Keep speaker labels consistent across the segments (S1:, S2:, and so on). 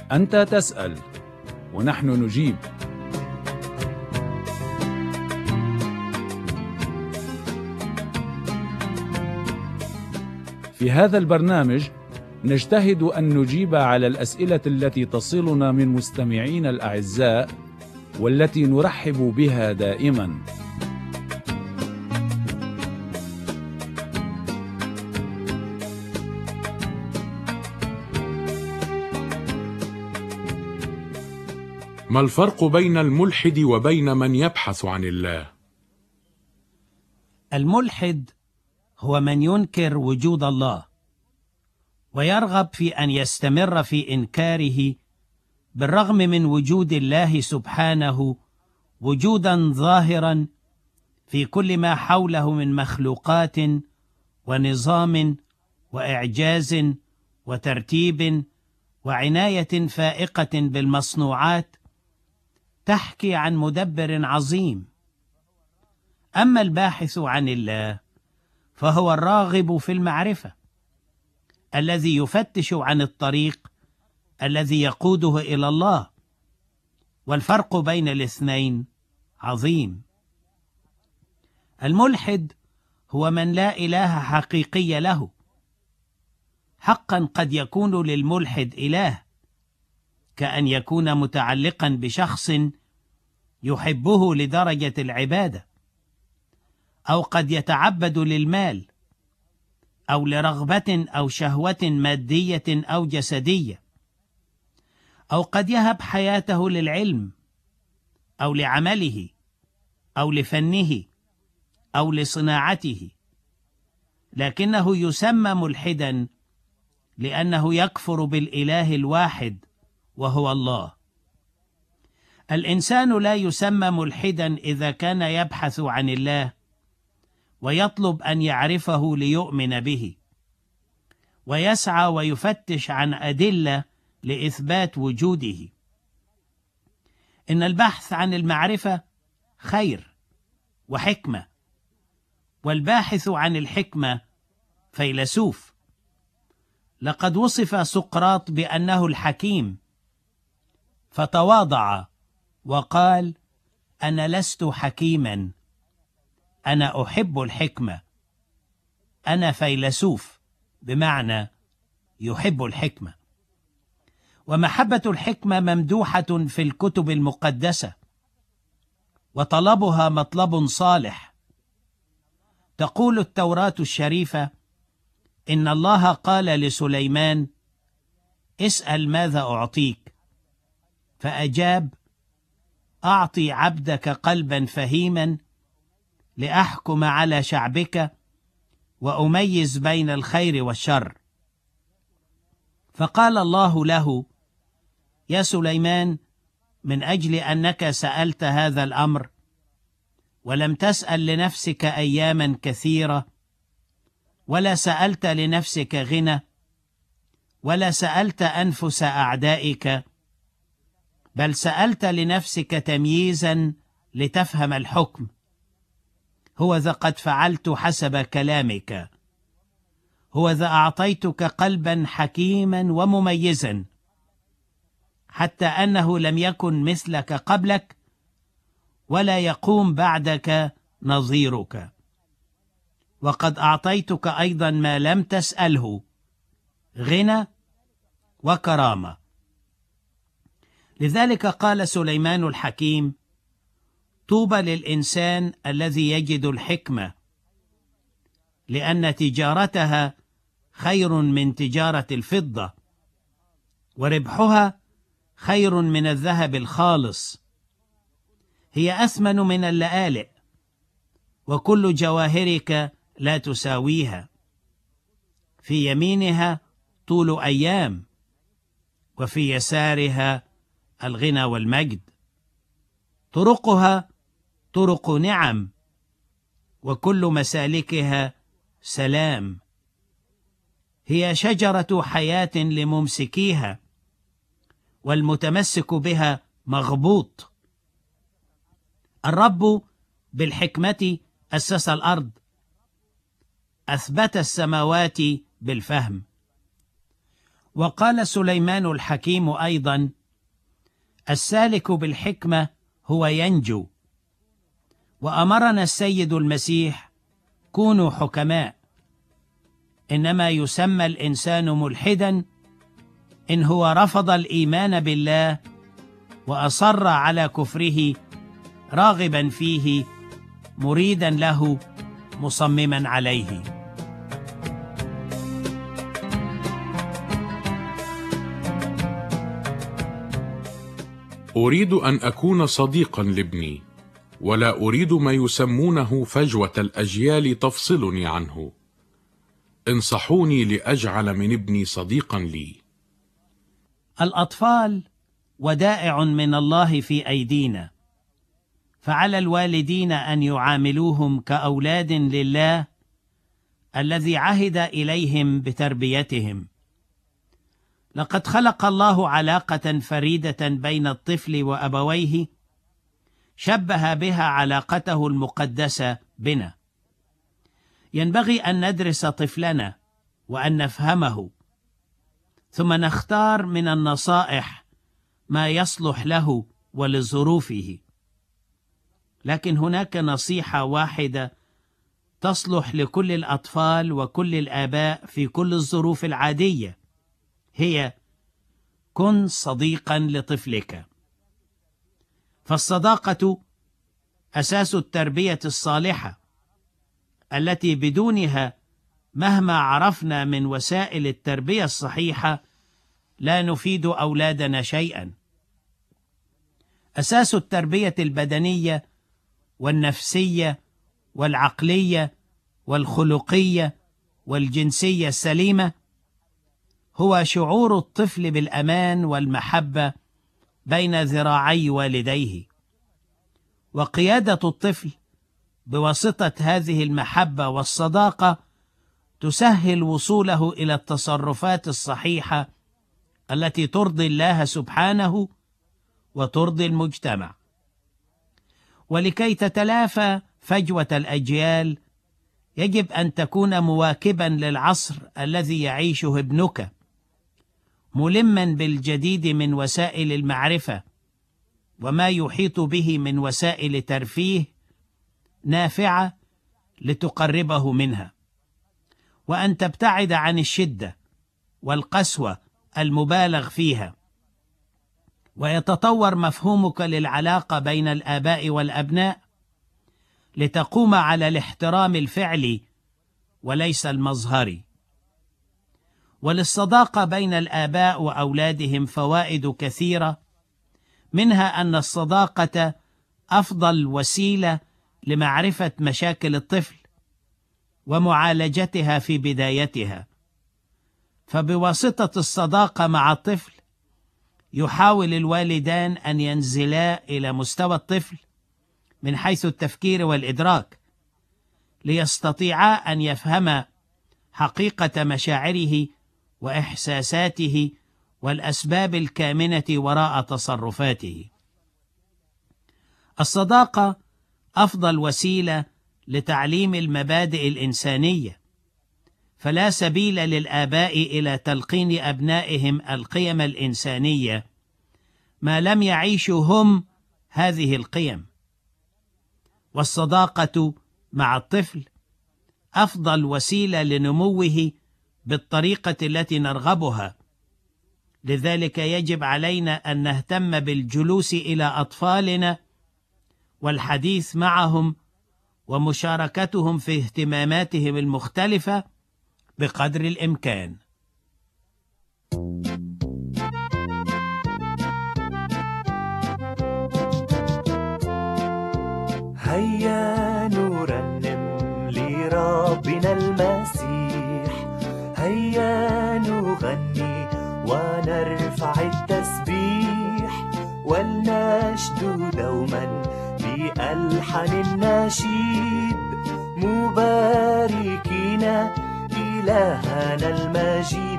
S1: أنت تسأل ونحن نجيب. في هذا البرنامج نجتهد أن نجيب على الأسئلة التي تصلنا من مستمعين الأعزاء والتي نرحب بها دائما.
S2: ما الفرق بين الملحد وبين من يبحث عن الله؟
S3: الملحد هو من ينكر وجود الله ويرغب في أن يستمر في إنكاره بالرغم من وجود الله سبحانه وجودا ظاهرا في كل ما حوله من مخلوقات ونظام وإعجاز وترتيب وعناية فائقة بالمصنوعات تحكي عن مدبر عظيم. أما الباحث عن الله فهو الراغب في المعرفة الذي يفتش عن الطريق الذي يقوده إلى الله، والفرق بين الاثنين عظيم. الملحد هو من لا إله حقيقي له. حقا قد يكون للملحد إله، كأن يكون متعلقا بشخص يحبه لدرجة العبادة، أو قد يتعبد للمال أو لرغبة أو شهوة مادية أو جسدية، أو قد يهب حياته للعلم أو لعمله أو لفنه أو لصناعته، لكنه يسمى ملحدا لأنه يكفر بالإله الواحد وهو الله. الإنسان لا يسمى ملحدا إذا كان يبحث عن الله ويطلب أن يعرفه ليؤمن به، ويسعى ويفتش عن أدلة لإثبات وجوده. إن البحث عن المعرفة خير وحكمة، والباحث عن الحكمة فيلسوف. لقد وصف سقراط بأنه الحكيم، فتواضع وقال: أنا لست حكيما، أنا أحب الحكمة. أنا فيلسوف، بمعنى يحب الحكمة. ومحبة الحكمة ممدوحة في الكتب المقدسة، وطلبها مطلب صالح. تقول التوراة الشريفة: إن الله قال لسليمان: اسأل ماذا أعطيك. فأجاب: أعطي عبدك قلبا فهيما لأحكم على شعبك وأميز بين الخير والشر. فقال الله له: يا سليمان، من أجل أنك سألت هذا الأمر ولم تسأل لنفسك أياما كثيرة، ولا سألت لنفسك غنى، ولا سألت أنفس أعدائك، بل سألت لنفسك تمييزا لتفهم الحكم، هو ذا قد فعلت حسب كلامك. هو ذا أعطيتك قلبا حكيما ومميزا، حتى أنه لم يكن مثلك قبلك ولا يقوم بعدك نظيرك. وقد أعطيتك أيضا ما لم تسأله: غنى وكرامة. لذلك قال سليمان الحكيم: طوبى للإنسان الذي يجد الحكمة، لأن تجارتها خير من تجارة الفضة، وربحها خير من الذهب الخالص. هي أثمن من اللآلئ، وكل جواهرك لا تساويها. في يمينها طول أيام، وفي يسارها الغنى والمجد. طرقها طرق نعم، وكل مسالكها سلام. هي شجرة حياة لممسكيها، والمتمسك بها مغبوط. الرب بالحكمة أسس الأرض، أثبت السماوات بالفهم. وقال سليمان الحكيم أيضا: السالك بالحكمة هو ينجو. وأمرنا السيد المسيح: كونوا حكماء. إنما يسمى الإنسان ملحدا إن هو رفض الإيمان بالله وأصر على كفره، راغبا فيه، مريدا له، مصمما عليه.
S2: أريد أن أكون صديقا لابني، ولا أريد ما يسمونه فجوة الأجيال تفصلني عنه. انصحوني لأجعل من ابني صديقا لي.
S3: الأطفال ودائع من الله في أيدينا، فعلى الوالدين أن يعاملوهم كأولاد لله الذي عهد إليهم بتربيتهم. لقد خلق الله علاقة فريدة بين الطفل وأبويه، شبه بها علاقته المقدسة بنا. ينبغي أن ندرس طفلنا وأن نفهمه، ثم نختار من النصائح ما يصلح له ولظروفه. لكن هناك نصيحة واحدة تصلح لكل الأطفال وكل الآباء في كل الظروف العادية، هي: كن صديقا لطفلك. فالصداقة أساس التربية الصالحة، التي بدونها مهما عرفنا من وسائل التربية الصحيحة لا نفيد أولادنا شيئا. أساس التربية البدنية والنفسية والعقلية والخلقية والجنسية السليمة هو شعور الطفل بالأمان والمحبة بين ذراعي والديه، وقيادة الطفل بواسطة هذه المحبة والصداقة تسهل وصوله إلى التصرفات الصحيحة التي ترضي الله سبحانه وترضي المجتمع. ولكي تتلافى فجوة الأجيال يجب أن تكون مواكبا للعصر الذي يعيشه ابنك، ملما بالجديد من وسائل المعرفة وما يحيط به من وسائل ترفيه نافعة لتقربه منها، وأن تبتعد عن الشدة والقسوة المبالغ فيها. ويتطور مفهومك للعلاقة بين الآباء والأبناء لتقوم على الاحترام الفعلي وليس المظهري. وللصداقة بين الآباء وأولادهم فوائد كثيرة، منها أن الصداقة أفضل وسيلة لمعرفة مشاكل الطفل ومعالجتها في بدايتها. فبواسطة الصداقة مع الطفل يحاول الوالدان أن ينزلا إلى مستوى الطفل من حيث التفكير والإدراك، ليستطيعا أن يفهما حقيقة مشاعره وإحساساته والأسباب الكامنة وراء تصرفاته. الصداقة أفضل وسيلة لتعليم المبادئ الإنسانية، فلا سبيل للآباء إلى تلقين أبنائهم القيم الإنسانية ما لم يعيشوا هم هذه القيم. والصداقة مع الطفل أفضل وسيلة لنموه بالطريقة التي نرغبها. لذلك يجب علينا أن نهتم بالجلوس إلى أطفالنا والحديث معهم ومشاركتهم في اهتماماتهم المختلفة بقدر الإمكان.
S4: هيا نرنم لربنا المسيح، هيا نغني ونرفع التسبيح، ولنشدو دوما بألحان النشيد، مباركين إلهنا المجيد.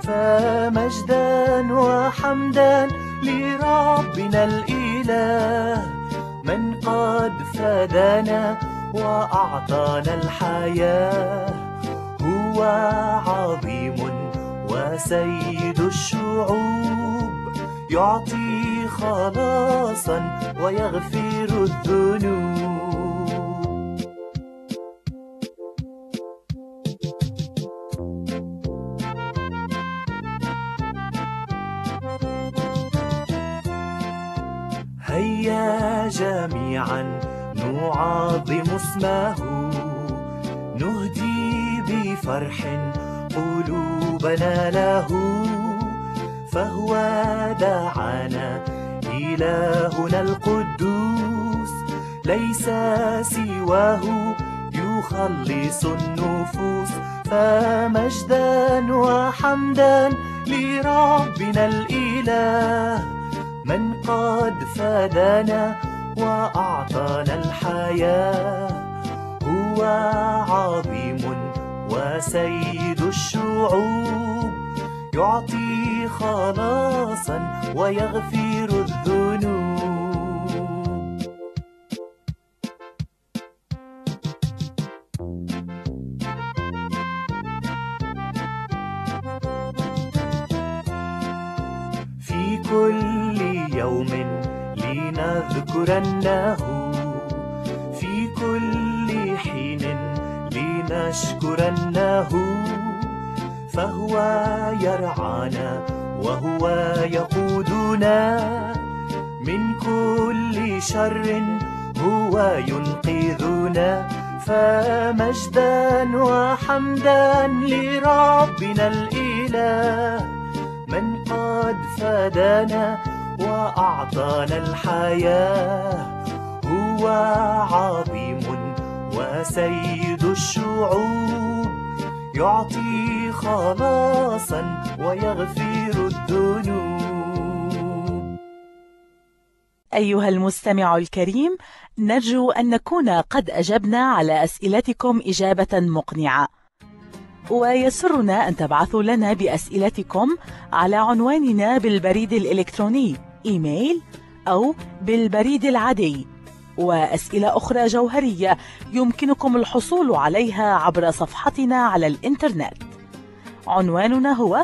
S4: فمجدا وحمدا لربنا الإله، من قد فدانا وأعطانا الحياة. هو عظيم وسيد الشعوب، يعطي خلاصا ويغفر الذنوب. هيا جميعا نعظم اسمه، نهدي بفرح قلوبنا له، فهو دعانا إلهنا القدوس، ليس سواه يخلص النفوس. فمجدا وحمدا لربنا الإله، من قد فدانا وأعطانا الحياة، هو عظيم وسيد الشعوب، يعطي خلاصا ويغفر الذنوب. في كل يوم لنذكرنه، في كل حين لنشكرنه، فهو يرعانا وهو يقودنا من كل شر، هو ينقذنا. فمجدا وحمدا لربنا الإله، من قد فدانا وأعطانا الحياة، هو عظيم وسيد الشعوب، يعطي خلاصا ويغفر الذنوب.
S5: أيها المستمع الكريم، نرجو أن نكون قد أجبنا على أسئلتكم إجابة مقنعة، ويسرنا أن تبعثوا لنا بأسئلتكم على عنواننا بالبريد الإلكتروني إيميل أو بالبريد العادي. وأسئلة أخرى جوهرية يمكنكم الحصول عليها عبر صفحتنا على الإنترنت. عنواننا هو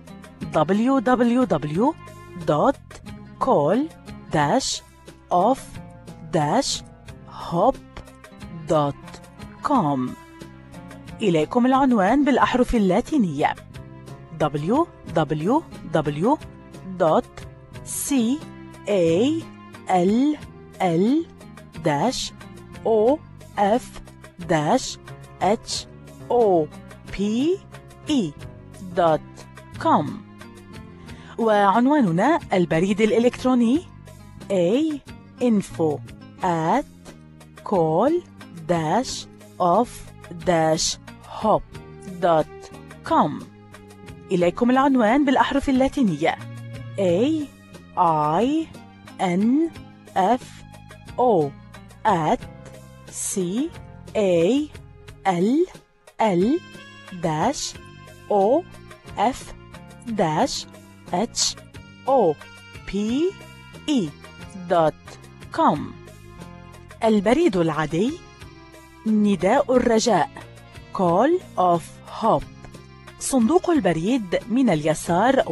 S5: www.call-off-hop.com. إليكم العنوان بالأحرف اللاتينية: www.call-off-hop.com. وعنواننا البريد الإلكتروني info@call-off-hop.com. إليكم العنوان بالأحرف اللاتينية: call-off-hop.com. البريد العادي: نداء الرجاء Call of Hope، صندوق البريد من اليسار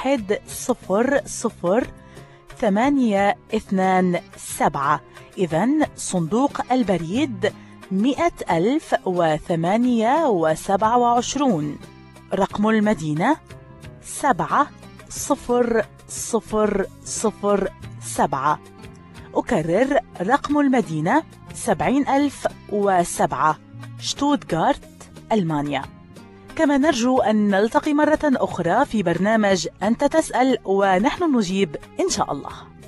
S5: 100,827. إذن صندوق البريد 100,028. رقم المدينة 70007. أكرر رقم المدينة 70,007، شتوتغارت، ألمانيا. كما نرجو أن نلتقي مرة أخرى في برنامج أنت تسأل ونحن نجيب إن شاء الله.